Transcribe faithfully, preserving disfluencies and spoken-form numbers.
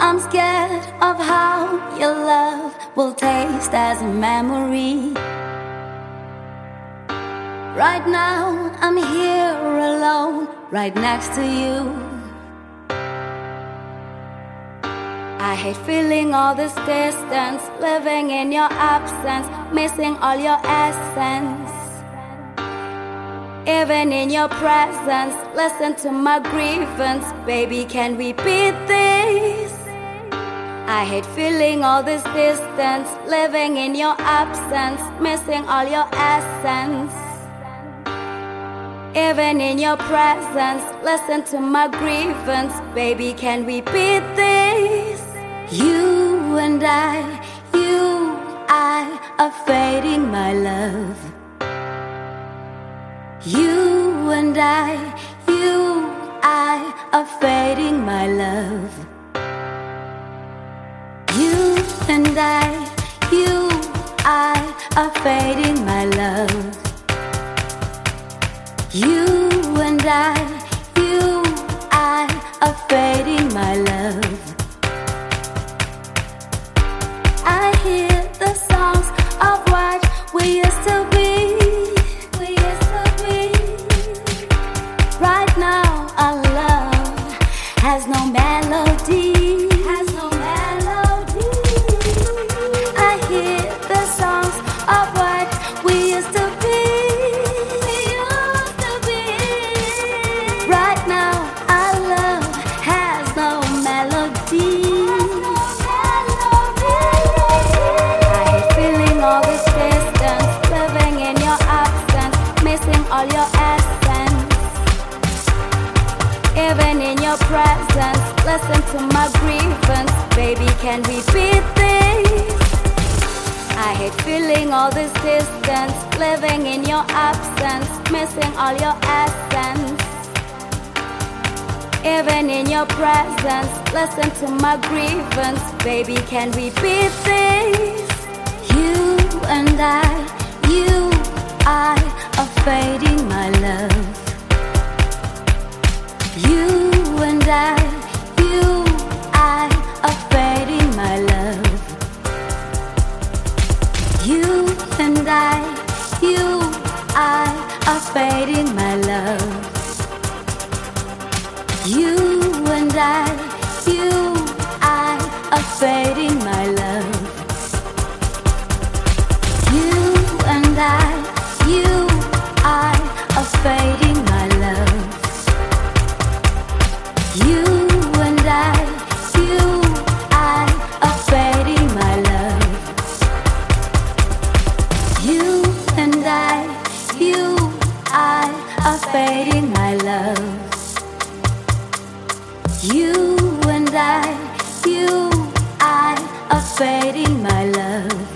I'm scared of how your love will taste as a memory. Right now, I'm here alone, right next to you. I hate feeling all this distance, living in your absence, missing all your essence. Even in your presence, listen to my grievance. Baby, can we beat this? I hate feeling all this distance, living in your absence, missing all your essence. Even in your presence, listen to my grievance. Baby, can we beat this? You and I, you, I are fading, my love. You and I, you, I are fading, my love. You and I, you, I are fading, my love. You and I, you, I are fading, my love. I hear the songs of what we used to be. We used to be. Right now, our love has no melody. Has no melody. I hear the songs of what we used to be. We used to be. Right now, our love has no melody. All this distance, living in your absence, missing all your essence. Even in your presence, listen to my grievance. Baby, can we beat this? I hate feeling all this distance, living in your absence, missing all your essence. Even in your presence, listen to my grievance. Baby, can we beat this? You and I, you, I are fading, my love. You and I, you, I are fading, my love. You and I, you, I are fading, my love. You and I, you, I are fading, my love. You and I, you, I are fading, my love. You and I, you, I are fading, my love. You and I, you, I are fading, my love. You and I, you, I are fading, my love.